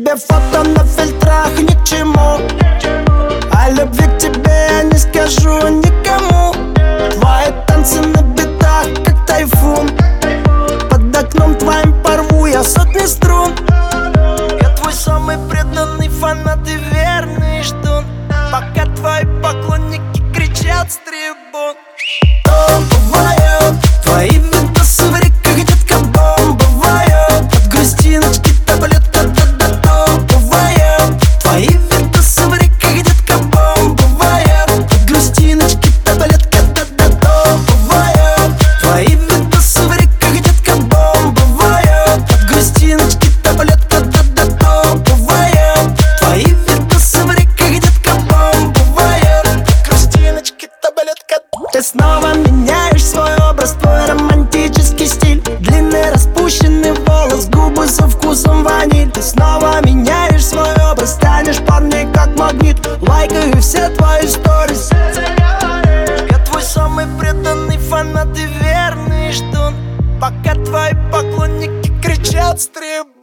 тебе фото на фильтрах ни к чему. О любви к тебе я не скажу никому. Твои танцы на битах, как тайфун. Под окном твоим порву я сотни струн. Я твой самый преданный фанат и верный ждун, пока твои поклонники кричат с трибун. Что бывает? Твои видосы в реках, детка, бомбывают. От грустиночки таблетка, да-да-да, бывает. Твои видосы в реках, детка, бомбывают. От грустиночки таблетка, да-да-да, бывает. Твои видосы в реках, детка, бомбывают. От грустиночки таблетка, да-да-да, бывает. Твои видосы в реках, детка, бомбывают. От грустиночки таблетка. Ты снова меняешь свой образ, твой романтический стиль. Длинный распущенный волос, губы со вкусом ваниль. Ты снова меняешь свой образ, станешь парней как магнит. Лайкаю все твои сторис. Я твой самый преданный фанат и верный ждун, пока твои поклонники кричат с трибун.